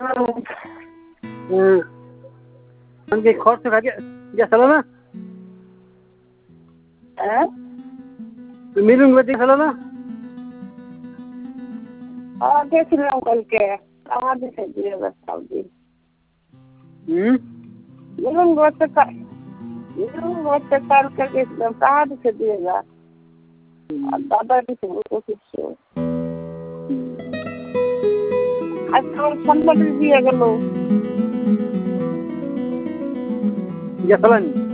আমাকে খরচ খাকে গেছিল না মিলুন বাড়ি গেছিল না গেছিলাম কালকে আমার দিকে 2000 টাকা দিয়ে মিলুন বলতে কালকে গেছিলাম টাকা দিতে 2000 আর দাদা দিতে 2500 আজকে আমার সম্পত্তি দিয়ে গেল গেছিলেন